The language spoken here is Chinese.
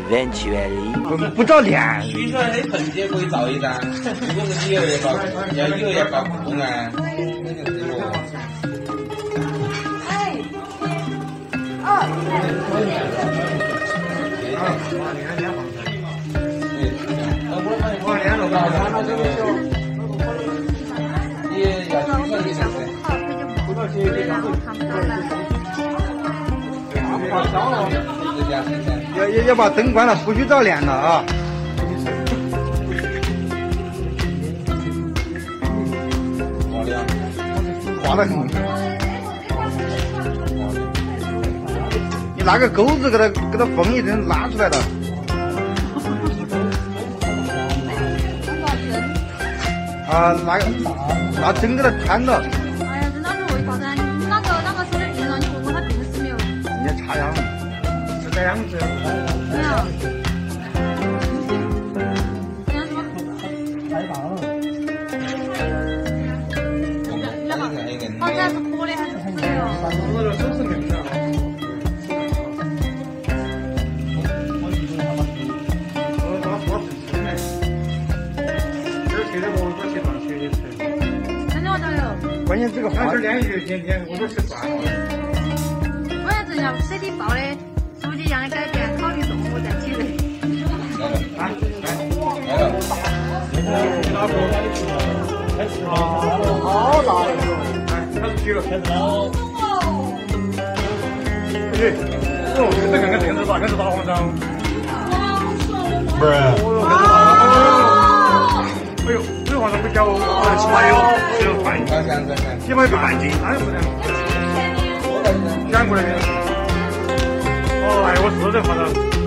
Eventually， 不找脸。 预算的盆姐可以造一张，如果是1个月搞，要1个月搞不动啊，那就是我。 要把灯关了，不许照脸了啊！滑得很。你拿个钩子给它缝一针，拉出来的。啊，拿针给它穿着。 哎呀，真的是为啥子？你那个手点病了，你问问他病史没有？ 人家插秧，是这样子。 对呀。这样是吗？ 太大了。 好像是活的还是死的哟？ 我这手是硬的。 关键这个花是连续天我都吃惯了。 关键是要舍得报的手机一样的改变，考虑动物在体内。 好大一个！开始举了，开始了。这看看电视吧，开始打黄章。不是。哎呦，这个黄章不小哦，起码有半斤，起码有半斤，那就不能。讲过来的。哦，哎，我是这黄章。